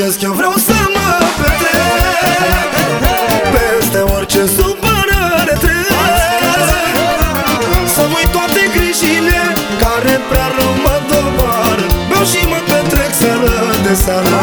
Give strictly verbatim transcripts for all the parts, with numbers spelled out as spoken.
trăiesc, eu vreau să mă petrec peste orice supărare trec, să uit toate grijile care prea rău mă doboară. Beau și mă petrec seară de seară,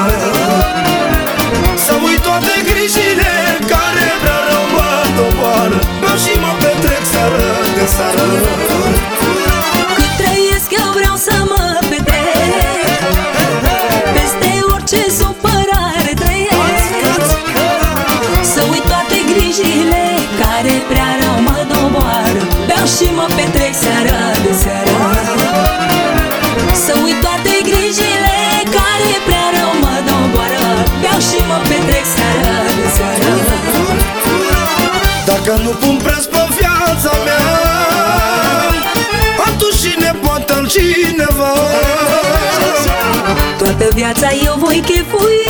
să uit toate grijile care prea rău mă doboară. Beau și mă petrec seară de seară. Cât trăiesc eu vreau să mă petrec peste orice supărare trăiesc, să uit toate grijile care prea rău mă doboară. Beau și mă petrec seara de seară, să uit toate grijile care prea rău mă doboară. Beau și mă petrec seara de seară. Dacă nu pun preț pe viața mea, atunci cine poate altcineva? Toată viața eu voi chefui,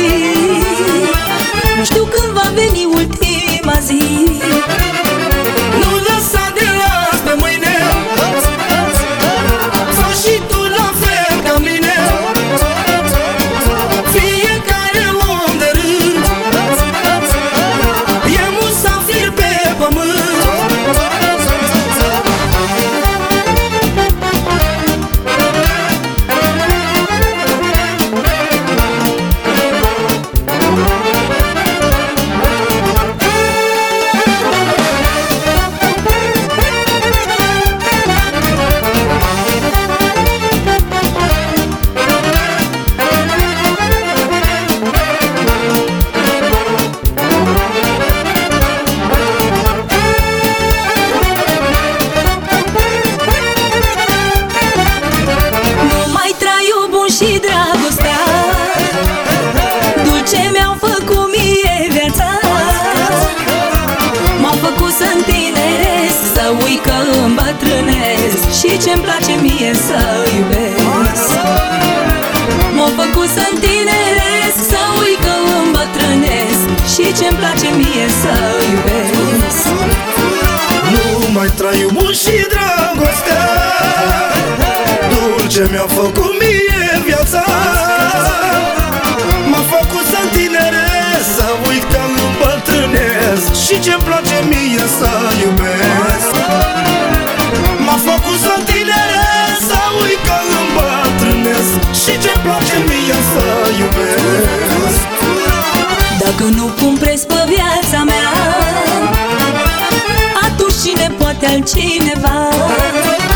nu știu când va veni ultima zi. Nu lăsa de azi pe mâine, fă și tu la fel ca mine. Fiecare om de rând e musafir pe pământ. Și dragostea dulce mi-au făcut mie viața, m-au făcut să întineresc, să uit că îmbătrânesc și ce-mi place mie să iubesc. M-au făcut să întineresc, să uit că îmbătrânesc și ce-mi place mie să iubesc. Nu mai trai bun și dragostea dulce mi-a făcut mie viața, m-a făcut să întineresc, să uit că îmbătrânesc și ce-mi place mie să iubesc. M-a făcut să întineresc, să uit că îmbătrânesc și ce-mi place mie să iubesc. Dacă nu pun preț pe viața mea, atunci cine poate altcineva?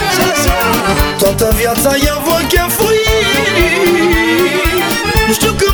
Toată viața eu voi chefui, nu știu când